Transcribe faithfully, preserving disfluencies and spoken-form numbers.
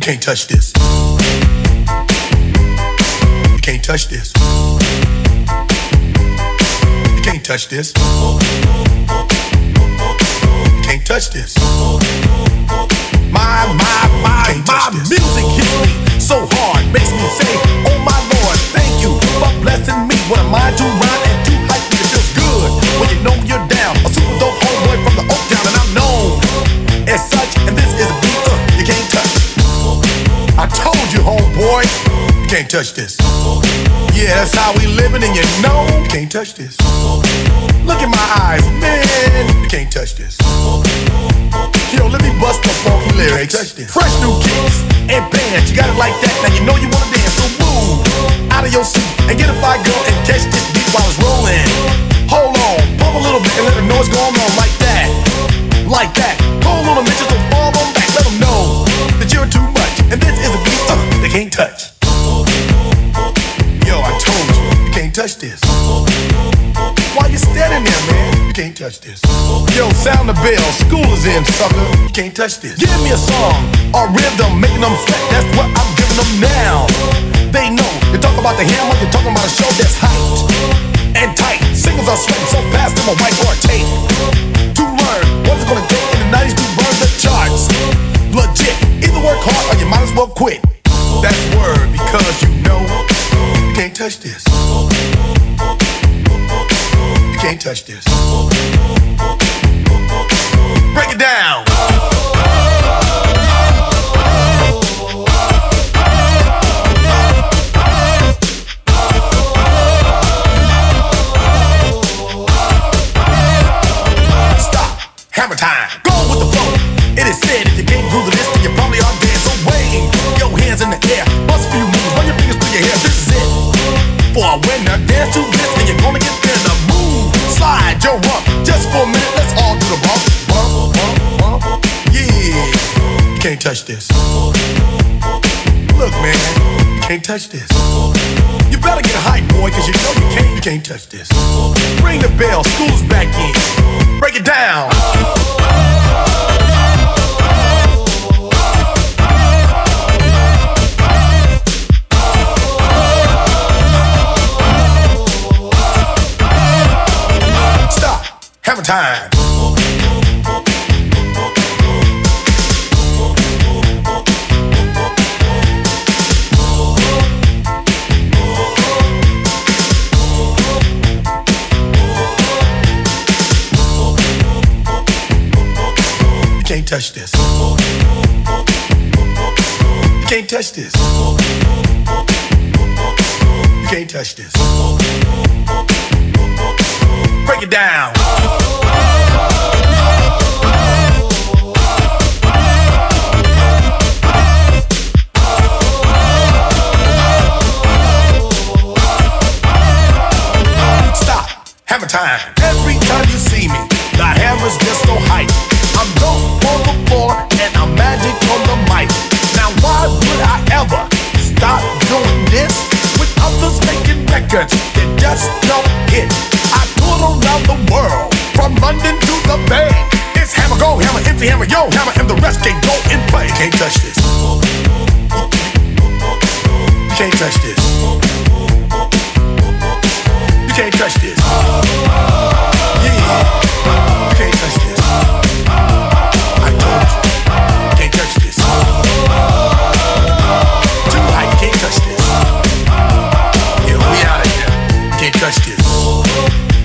can't touch this. You can't touch this. You can't touch this. You can't touch this. My, my, my, my music hits me so hard, makes me say, oh my Lord, thank you for blessing me. What am I to rhyme and to hype me? It feels good when you know you're down. A super dope homeboy from the Oak Town, and I'm known as such. And this is a beat uh, you can't touch. I told you, homeboy, you can't touch this. Yeah, that's how we living, and you know you can't touch this. Look in my eyes, man, you can't touch this. Yo, let me bust the funky lyrics. Fresh new kicks and bands, you got it like that. Now you know you wanna dance, so move out of your seat and get a fire girl and catch this beat while it's rolling. Hold on, pump a little bit and let them know what's going on like that, like that. Hold on a minute, just fall on back, let them know that you're too much. And this is a beat uh, they can't touch. Yo, I told you, you can't touch this. Why you standing there, man? You can't touch this. Yo, sound the bell, school is in, sucker. You can't touch this. Give me a song, a rhythm, making them sweat. That's what I'm giving them now. They know, you talk about the hammer, you're talking about a show that's hyped and tight. Singles are sweating so fast, them a whiteboard tape. To learn what's it gonna take in the nineties to burn the charts. Legit, either work hard or you might as well quit. That's word, because you know you can't touch this. You can't touch this. Break it down. Stop. Hammer time. Go with the flow. It is said if you can't groove this, then you probably are dead. So wave your hands in the air. Bust a few moves. Run your fingers through your hair. This is it. For a winner, dance to this, and you're gonna get there. The move, slide your rump. Just for a minute, let's all do the bump. Bump, bump, bump. Yeah. You can't touch this. Look, man, you can't touch this. You better get hype, boy, cause you know you can't, you can't touch this. Ring the bell, school's back in. Break it down. Hammer time. You can't touch this. You can't touch this. You can't touch this. Break it down. Stop. Hammer time. Every time you see me, the hammer's just so hype. I'm dope on the floor and I'm magic on the mic. Now why would I ever stop doing this with others making records that just don't hit? I tour around the world, from London to the Bay. It's hammer, go hammer, empty hammer, yo hammer, and the rest can go and play. You can't touch this. You can't touch this. You can't touch this. Yeah, you can't touch this. I told you, you can't touch this. Too high, you can't touch this. Yeah, we out of here. You can't touch this.